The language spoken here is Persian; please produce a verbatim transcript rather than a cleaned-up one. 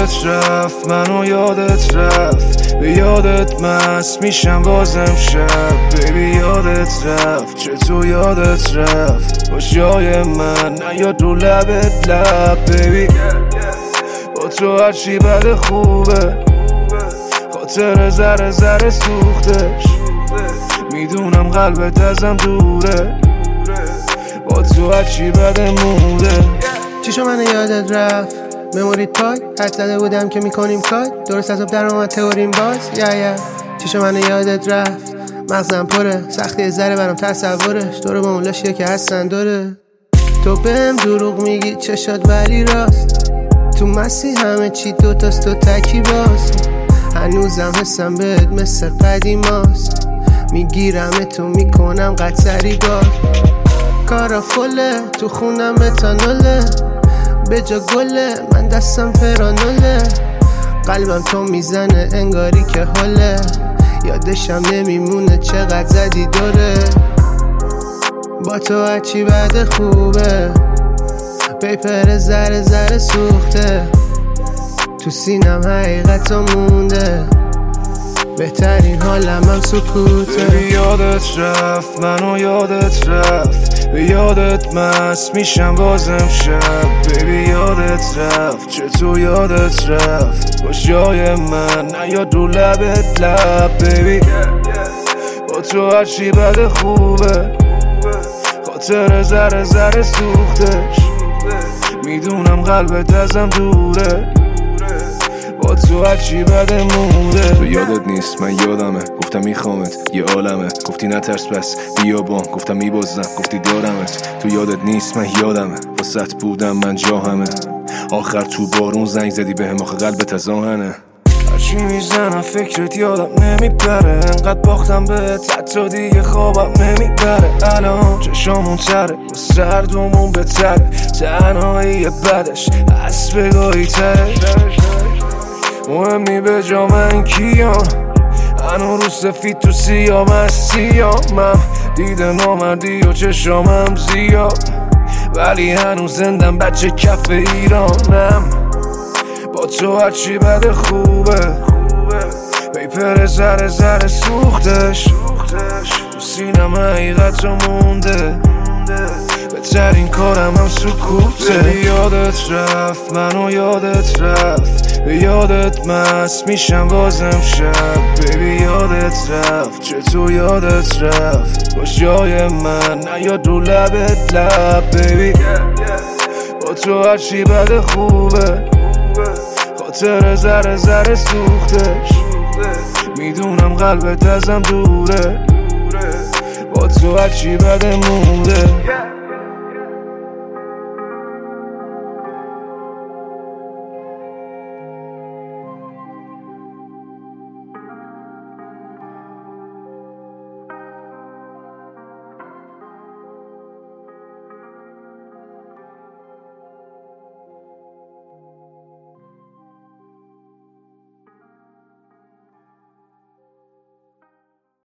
یادت رفت منو یادت رفت به یادت مست میشم بازم شب بیبی یادت رفت چطور یادت رفت باش جای من نیاد رو لبت لب بیبی با تو هرچی بده خوبه خاطر زره زره سوختش میدونم قلبت ازم دوره با تو هرچی بده موده چیشو من یادت رفت مموریت پاک حد زده بودم که میکنیم کار درست از اب در اومد تئوریم باز یا یا چیشو من یادت رفت مغزم پره سختی ذره برام تصورش دور با اون لاشیه که هستن داره تو بهم دروغ میگی چشات ولی راست تو مسی همه چی دوتاست تو تکی باز هنوزم حسم بهت مثل قدیماست میگیرم تو میکنم قطری باز کارا فله تو خونم متانوله به جا گله من دستم پرانوله قلبم تو میزنه انگاری که حاله یادشم نمیمونه چقدر زدی داره با تو هرچی بده خوبه پیپر زره زره سوخته تو سینم حقیقت مونده بهترین حالم هم سکوته به یادت رفت منو یادت رفت به یادت مست میشم بازم شب بیبی یادت رفت چطور یادت رفت باش جای من نیاد رو لبت لب بیبی با تو هرچی بده خوبه خاطر زره زره سوختش میدونم قلبت ازم دوره با تو هرچی بده موده تو یادت نیست من یادمه گفتم میخوامت یه عالمه گفتی نترس بس بیا بام گفتم میبازم گفتی دارمت تو یادت نیست من یادمه واسط بودم من جا همه آخر تو بارون زنگ زدی بهم آخه قلبت از آهنه هرچی میزنم فکرت یادم نمیپره انقدر باختم بهت حتی دیگه خوابم نمیبره الان چشامون تره و سردمون بتره تنهایی بدش از بگاهی تره مهمی به جا من کیام هنو رو سفید تو سیام از سیامم دیده نامردی و چشامم زیاد ولی هنوز زندم بچه کف ایرانم با تو هرچی بده خوبه پیپر زره زره سوختش تو سینم حقیقت رو مونده بهترین کارم هم سکوته یادت رفت منو یادت رفت به یادت مست میشم بازم شب بیبی یادت رفت چطور یادت رفت باش جای من نیاد رو لبت لب بیبی با تو هرچی بده خوبه خاطر زره زره سوختش میدونم قلبت ازم دوره با تو هرچی بده موده